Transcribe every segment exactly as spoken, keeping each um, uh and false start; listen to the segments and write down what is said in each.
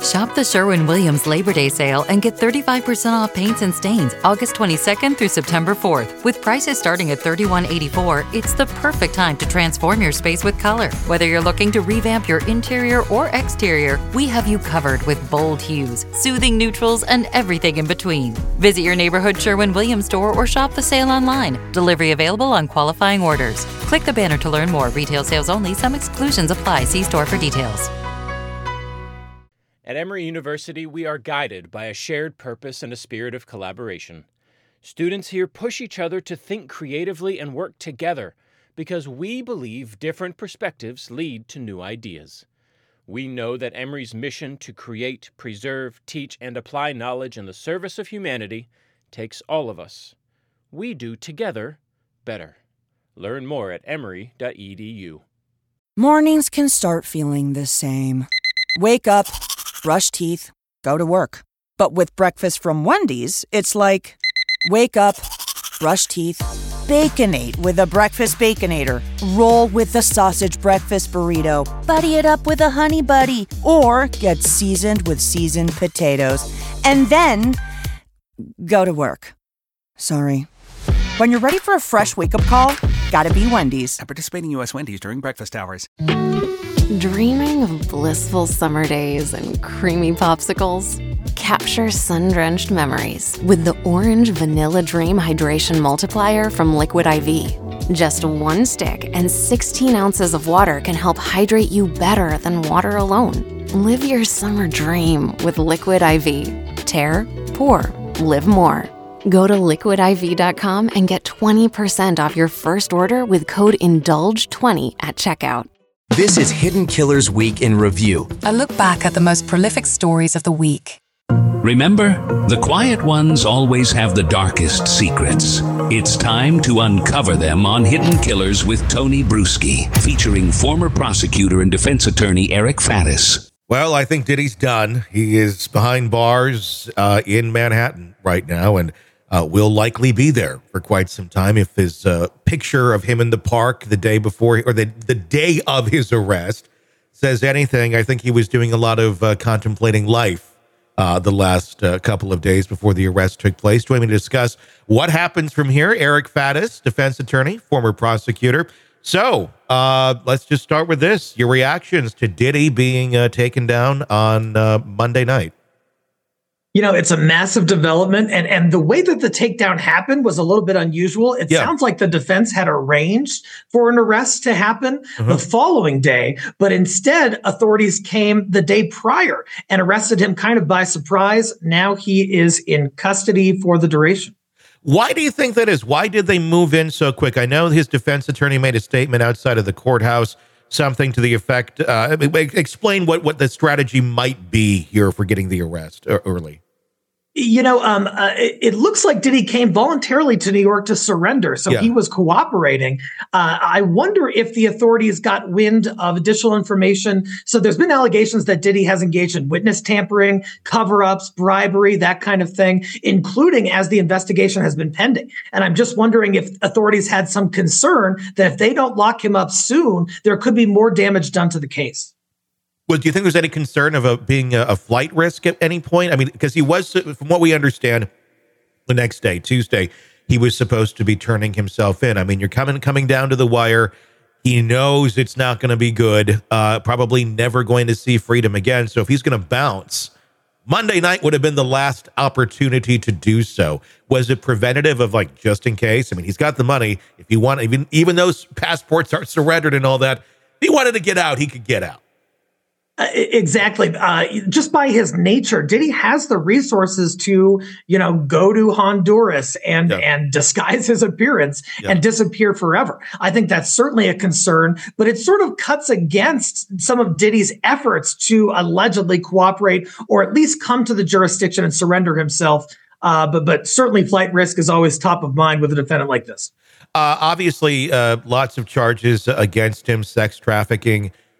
Shop the Sherwin-Williams Labor Day sale and get thirty-five percent off paints and stains August twenty-second through September fourth. With prices starting at thirty-one eighty-four, it's the perfect time to transform your space with color. Whether you're looking to revamp your interior or exterior, we have you covered with bold hues, soothing neutrals, and everything in between. Visit your neighborhood Sherwin-Williams store or shop the sale online. Delivery available on qualifying orders. Click the banner to learn more. Retail sales only. Some exclusions apply. See store for details. At Emory University, we are guided by a shared purpose and a spirit of collaboration. Students here push each other to think creatively and work together because we believe different perspectives lead to new ideas. We know that Emory's mission to create, preserve, teach, and apply knowledge in the service of humanity takes all of us. We do together better. Learn more at emory dot e d u. Mornings can start feeling the same. Wake up, brush teeth, go to work. But with breakfast from Wendy's, it's like, wake up, brush teeth, Baconate with a Breakfast Baconator. Roll with the Sausage Breakfast Burrito. Buddy it up with a Honey Buddy. Or get seasoned with seasoned potatoes. And then, go to work. Sorry. When you're ready for a fresh wake-up call, gotta be Wendy's. At participating U S Wendy's during breakfast hours. Dreaming of blissful summer days and creamy popsicles? Capture sun-drenched memories with the Orange Vanilla Dream Hydration Multiplier from Liquid I V. Just one stick and sixteen ounces of water can help hydrate you better than water alone. Live your summer dream with Liquid I V. Tear, pour, live more. Go to liquid I V dot com and get twenty percent off your first order with code indulge twenty at checkout. This is Hidden Killers Week in Review. A look back at the most prolific stories of the week. Remember, the quiet ones always have the darkest secrets. It's time to uncover them on Hidden Killers with Tony Bruschi, featuring former prosecutor and defense attorney Eric Faddis. Well, I think Diddy's done. He is behind bars uh, in Manhattan right now and uh, will likely be there for quite some time. If his uh, picture of him in the park the day before, or the, the day of his arrest says anything, I think he was doing a lot of uh, contemplating life uh, the last uh, couple of days before the arrest took place. Joining me to discuss what happens from here, Eric Faddis, defense attorney, former prosecutor. So uh, let's just start with this. Your reactions to Diddy being uh, taken down on uh, Monday night. You know, it's a massive development. And, and the way that the takedown happened was a little bit unusual. It yeah. sounds like the defense had arranged for an arrest to happen uh-huh. the following day. But instead, authorities came the day prior and arrested him kind of by surprise. Now he is in custody for the duration. Why do you think that is? Why did they move in so quick? I know his defense attorney made a statement outside of the courthouse, something to the effect, uh, explain what, what the strategy might be here for getting the arrest early. You know, um, uh, it, it looks like Diddy came voluntarily to New York to surrender, so yeah. he was cooperating. Uh, I wonder if the authorities got wind of additional information. So there's been allegations that Diddy has engaged in witness tampering, cover-ups, bribery, that kind of thing, including as the investigation has been pending. And I'm just wondering if authorities had some concern that if they don't lock him up soon, there could be more damage done to the case. Well, do you think there's any concern of a, being a, a flight risk at any point? I mean, because he was, from what we understand, the next day, Tuesday, he was supposed to be turning himself in. I mean, you're coming coming down to the wire. He knows it's not going to be good, uh, probably never going to see freedom again. So if he's going to bounce, Monday night would have been the last opportunity to do so. Was it preventative of, like, just in case? I mean, he's got the money. If he want, even, even those passports are surrendered and all that, if he wanted to get out, he could get out. Uh, exactly. Uh, just by his nature, Diddy has the resources to, you know, go to Honduras and, yeah. and disguise his appearance yeah. and disappear forever. I think that's certainly a concern, but it sort of cuts against some of Diddy's efforts to allegedly cooperate or at least come to the jurisdiction and surrender himself. Uh, but, but certainly flight risk is always top of mind with a defendant like this. Uh, obviously, uh, lots of charges against him, sex trafficking.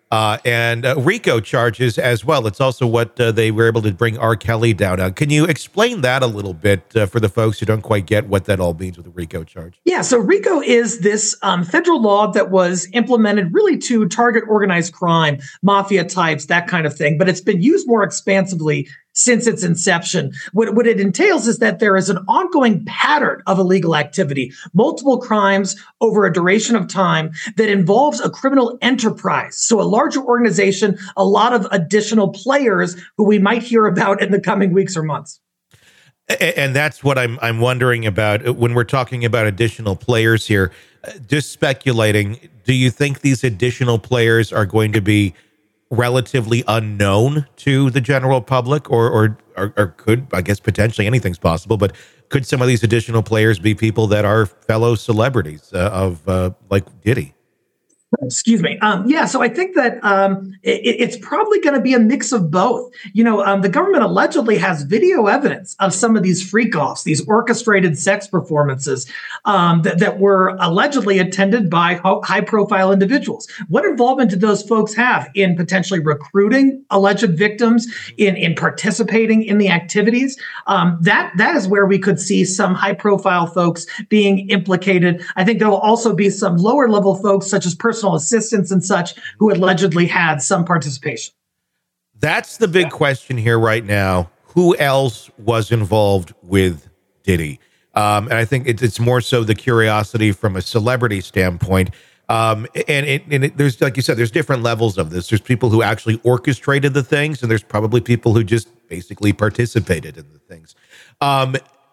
uh, and uh, RICO charges as well. It's also what uh, they were able to bring R. Kelly down on. Can you explain that a little bit uh, for the folks who don't quite get what that all means with the RICO charge? Yeah, so RICO is this um, federal law that was implemented really to target organized crime, mafia types, that kind of thing, but it's been used more expansively since its inception. What, what it entails is that there is an ongoing pattern of illegal activity, multiple crimes over a duration of time that involves a criminal enterprise. So a larger organization, a lot of additional players who we might hear about in the coming weeks or months. And that's what I'm I'm wondering about when we're talking about additional players here. Just speculating, do you think these additional players are going to be relatively unknown to the general public, or, or or or could, I guess potentially anything's possible, but could some of these additional players be people that are fellow celebrities uh, of uh, like Diddy? Excuse me. Um, yeah, so I think that um, it, it's probably going to be a mix of both. You know, um, the government allegedly has video evidence of some of these freak-offs, these orchestrated sex performances um, that, that were allegedly attended by ho- high-profile individuals. What involvement did those folks have in potentially recruiting alleged victims, in, in participating in the activities? Um, that that is where we could see some high-profile folks being implicated. I think there will also be some lower-level folks, such as personal assistants and such, who allegedly had some participation. That's the big yeah. question here right now. Who else was involved with Diddy? Um, and I think it, it's more so the curiosity from a celebrity standpoint. Um, and it, and it, there's, like you said, there's different levels of this. There's people who actually orchestrated the things, and there's probably people who just basically participated in the things. Um,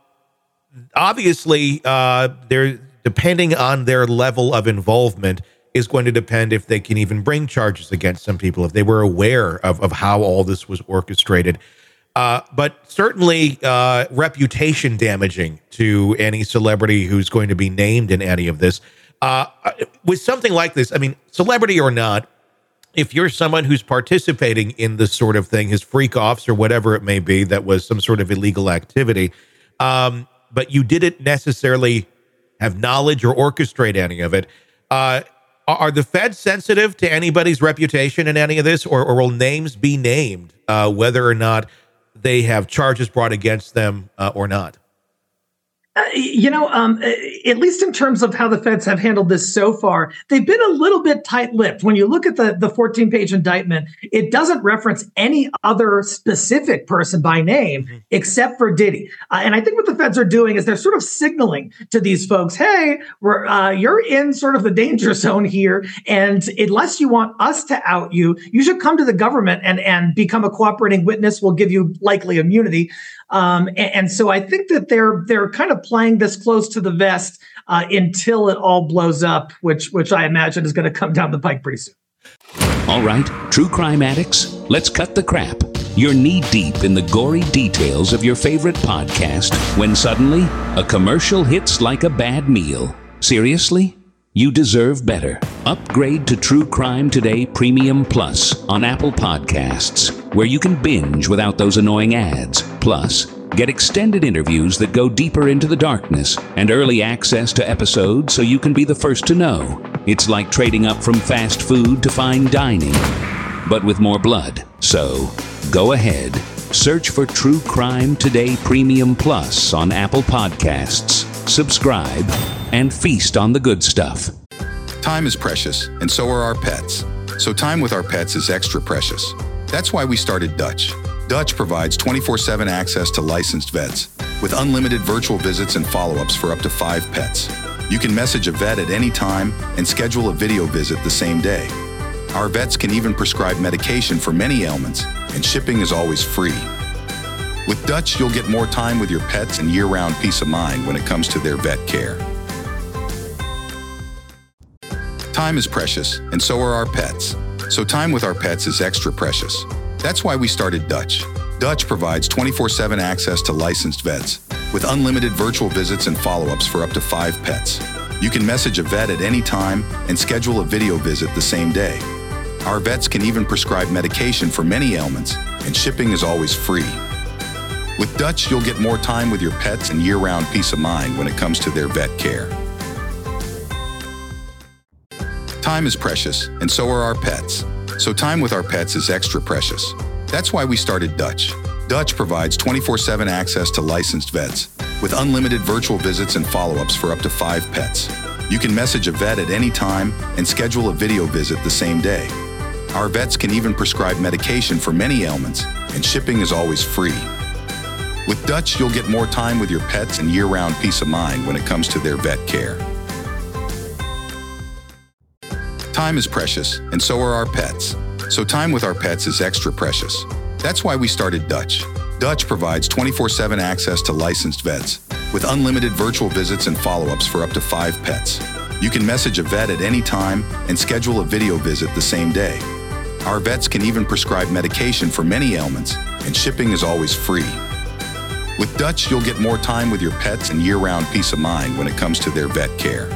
obviously, uh, they're depending on their level of involvement is going to depend if they can even bring charges against some people, if they were aware of, of how all this was orchestrated. Uh, but certainly uh, reputation damaging to any celebrity who's going to be named in any of this. Uh, with something like this, I mean, celebrity or not, if you're someone who's participating in this sort of thing, his freak-offs or whatever it may be, that was some sort of illegal activity, um, but you didn't necessarily have knowledge or orchestrate any of it, uh, are the feds sensitive to anybody's reputation in any of this, or, or will names be named, uh, whether or not they have charges brought against them uh, or not? Uh, you know, um, at least in terms of how the feds have handled this so far, they've been a little bit tight-lipped. When you look at the the fourteen-page indictment, it doesn't reference any other specific person by name mm-hmm. except for Diddy. Uh, and I think what the feds are doing is they're sort of signaling to these folks, hey, we're, uh, you're in sort of the danger zone here, and unless you want us to out you, you should come to the government and, and become a cooperating witness. We'll give you likely immunity. Um, and, and so I think that they're they're kind of playing this close to the vest uh, until it all blows up, which which I imagine is going to come down the pike pretty soon. All right, true crime addicts, let's cut the crap. You're knee-deep in the gory details of your favorite podcast when suddenly a commercial hits like a bad meal. Seriously? You deserve better. Upgrade to True Crime Today Premium Plus on Apple Podcasts, where you can binge without those annoying ads. Plus, get extended interviews that go deeper into the darkness and early access to episodes so you can be the first to know. It's like trading up from fast food to fine dining, but with more blood. So, go ahead. Search for True Crime Today Premium Plus on Apple Podcasts. Subscribe and feast on the good stuff. Time is precious, and so are our pets. So time with our pets is extra precious. That's why we started Dutch. Dutch provides twenty-four seven access to licensed vets with unlimited virtual visits and follow-ups for up to five pets. You can message a vet at any time and schedule a video visit the same day. Our vets can even prescribe medication for many ailments, and shipping is always free. With Dutch, you'll get more time with your pets and year-round peace of mind when it comes to their vet care. Time is precious, and so are our pets. So time with our pets is extra precious. That's why we started Dutch. Dutch provides twenty-four seven access to licensed vets with unlimited virtual visits and follow-ups for up to five pets. You can message a vet at any time and schedule a video visit the same day. Our vets can even prescribe medication for many ailments, and shipping is always free. With Dutch, you'll get more time with your pets and year-round peace of mind when it comes to their vet care. Time is precious, and so are our pets. so time with our pets is extra precious. That's why we started Dutch. Dutch provides twenty-four seven access to licensed vets, with unlimited virtual visits and follow-ups for up to five pets. You can message a vet at any time and schedule a video visit the same day. Our vets can even prescribe medication for many ailments, and shipping is always free. With Dutch, you'll get more time with your pets and year-round peace of mind when it comes to their vet care. Time is precious, and so are our pets. So time with our pets is extra precious. That's why we started Dutch. Dutch provides twenty-four seven access to licensed vets, with unlimited virtual visits and follow-ups for up to five pets. You can message a vet at any time and schedule a video visit the same day. Our vets can even prescribe medication for many ailments, and shipping is always free. With Dutch, you'll get more time with your pets and year-round peace of mind when it comes to their vet care.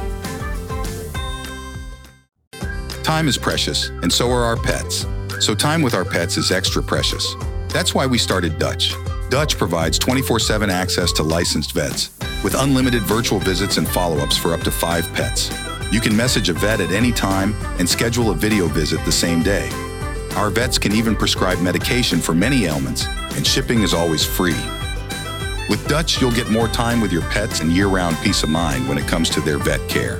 Time is precious, and so are our pets. So time with our pets is extra precious. That's why we started Dutch. Dutch provides twenty-four seven access to licensed vets, with unlimited virtual visits and follow-ups for up to five pets. You can message a vet at any time and schedule a video visit the same day. Our vets can even prescribe medication for many ailments, and shipping is always free. With Dutch, you'll get more time with your pets and year-round peace of mind when it comes to their vet care.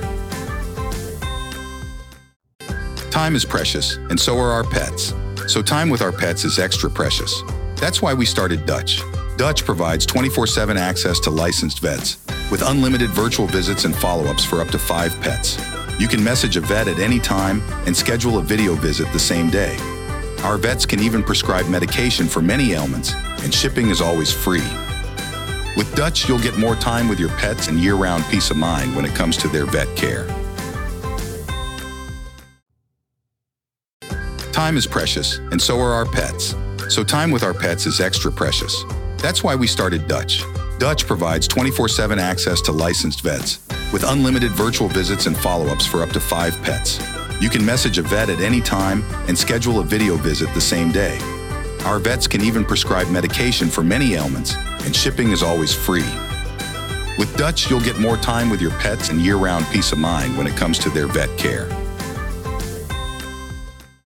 Time is precious, and so are our pets. So time with our pets is extra precious. That's why we started Dutch. Dutch provides twenty-four seven access to licensed vets, with unlimited virtual visits and follow-ups for up to five pets. You can message a vet at any time and schedule a video visit the same day. Our vets can even prescribe medication for many ailments, and shipping is always free. With Dutch, you'll get more time with your pets and year-round peace of mind when it comes to their vet care. Time is precious, and so are our pets. So time with our pets is extra precious. That's why we started Dutch. Dutch provides twenty-four seven access to licensed vets, with unlimited virtual visits and follow-ups for up to five pets. You can message a vet at any time and schedule a video visit the same day. Our vets can even prescribe medication for many ailments, and shipping is always free. With Dutch, you'll get more time with your pets and year-round peace of mind when it comes to their vet care.